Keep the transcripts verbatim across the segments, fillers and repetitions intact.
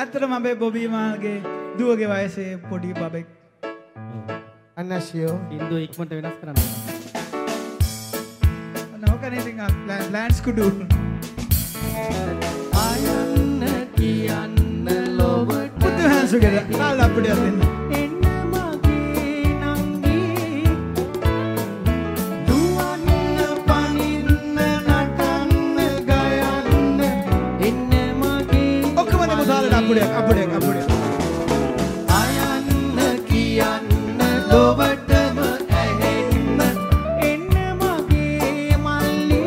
ඇත්තටම අපේ බොබී මාල්ගේ දුවගේ වයසේ පොඩි බබෙක්. අනශියෝ හින්දු ඉක්මනට වෙනස් කරන්න. නෝකනේ ඉතින් ප්ලෑන්ස් කුඩු. ආයන්න කියන්න ලොවට පුතු හැන්සුගේ නාල අපිට දෙන්න. එන්න මගේ නංගී දුවන්න පනින්න නටන්න ගයන්න එන්න මගේ ඔක්කොම දෙමු තාලට අපුඩයක් අපුඩයක් අපුඩයක්. ආයන්න කියන්න ලොවටම ඇහෙන්න එන්න මගේ මල්ලි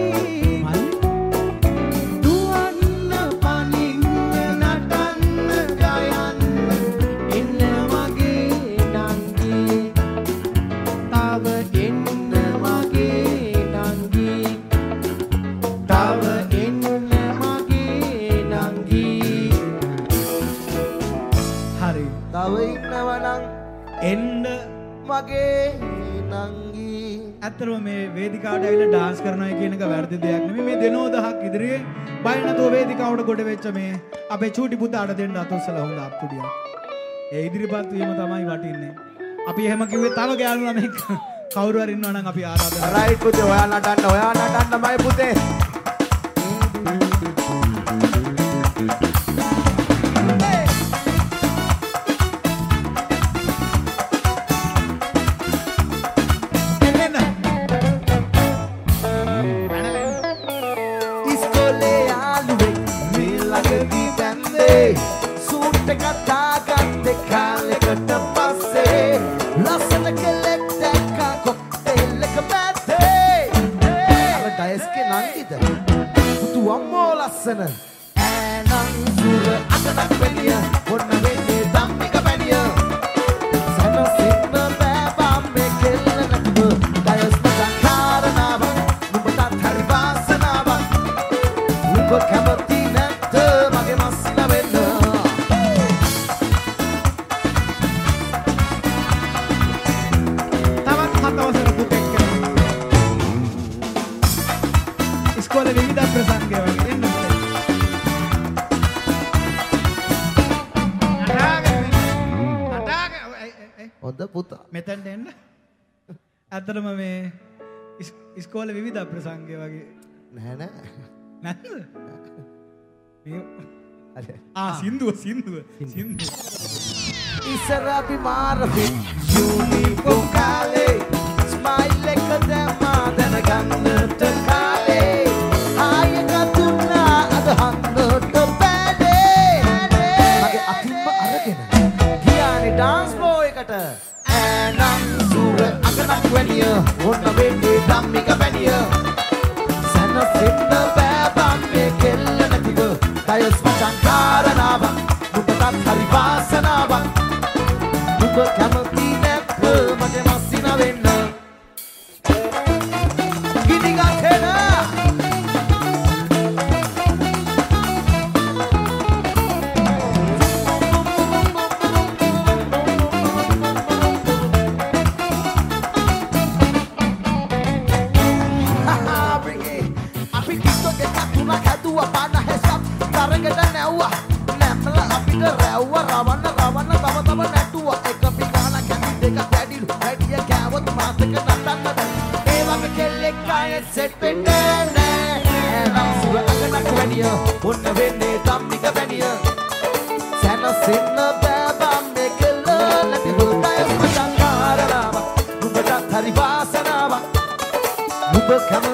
දුවන්න පනින්න නටන්න ගයන්න එන්න මගේ නංගී තව එන්න මගේ නංගී තව එන්න මගේ නංගී හරි. තව ඉන්නවනම් එන්න මගේ නංගී. ඇත්තටම මේ වේදිකාවට ඇවිල්ලා ඩාන්ස් කරනවා කියන එක වැරදි දෙයක් නෙමෙයි. මේ දෙනෝ දහක් ඉදිරියේ බය නැතුව වේදිකාවට ගොඩ වෙච්ච මේ අපේ චූටි පුතාට දෙන්න අතොස්සලා හොඳ අප්පුඩියක්. ඒ ඉදිරිපත් වීම තමයි වටින්නේ. අපි එහෙම කිව්වේ තව ගෑනු ළමෙක් කවුරු හරි ඉන්නවා නම් අපි ආරාධනා කරනවා. රයිට් පුතේ ඔයා නටන්න ඔයා නටන්න මයි පුතේ. ඉස්කෝලේ යාළුවෙක් මේ ළඟදී දැම්මේ සූට් එකක් දාගත්තේ කාලෙකට පස්සේ ලස්සන කෙල්ලෙක් දැක්කා කොක්ටේල් එක මැද්දේ. අර ඩයස්ගේ නංගිද පුතු අම්මෝ ලස්සන ඈනං සුර අතනක් වෙලිය ඔන්න වෙන්නේ ධම්මික පැණිය සනසින්න බෑ බම්මේ කෙල්ල නැතුව ඩයස් මචං කාරණාවක් නුඹටත් හරි වාසනාවක් නුඹ කැමති නැද්ද මගේ මස්සිලා වෙන්න. තවත් හත අවසර පුතෙක් කරනවා. ඉස්කෝලේ විවිධ ප්‍රසංග වගේ එන්න පුතේ. අඩාගෙන අඩාගෙන හොඳ පුතා. මෙතෙන්ට එන්න. ඇත්තටම මේ ඉස්- ඉස්කෝලේ විවිධ ප්‍රසංග වගේ නෑ නෑ. නැද්ද? මේ අර ආ සින්දුව සින්දුව සින්දුව. ඉස්සර අපි මාරපි යුනිෆෝම් කාලේ ස්මයිල් එක දැම්මා දැනගන්නට කාලේ ආයෙක තුන්නා අද හන්දට බෑනේ මගේ අතින්ම අරගෙන ගියානේ ඩාන්ස් ෆ්ලෝ එකට ඈනම් සුර අගනක් වැනිය ඔන්න වෙන්නේ ධම්මික පැණිය සනසින්න බෑ බම්මේ කෙල්ල නැතිව ඩයස් මචං කාරණාවක් නුඹටත් හරි වාසනාවක් නුඹ කැමති නැත්ද මගේ මස්සින වෙන්න. ගිනි ගන්න අපි කිට්ටෝගේ කතුණක් හැදුවා පාන හැසක් තරගෙට නැව්වා නැම්මල අපිට රැව්වා රවන්න රවන්න තව තව නැටුවා එක පිගාන කැටි දෙක වැඩිලු වැඩිය කෑවොත් මාතක නටන්න බෑ ඒ වගේ කෙල්ලෙක් ආයෙත් සෙට් වෙන්නේ නෑ නම් සුර අගනක් වැඩිය ඔන්න වෙන්නේ ධම්මික පැණිය සැනසෙන්න බෑ බම්මේ කෙල්ල නැතිව ඩයස් මචං කාරණාවක් නුඹටත් හරි වාසනාවක් නුඹ කැම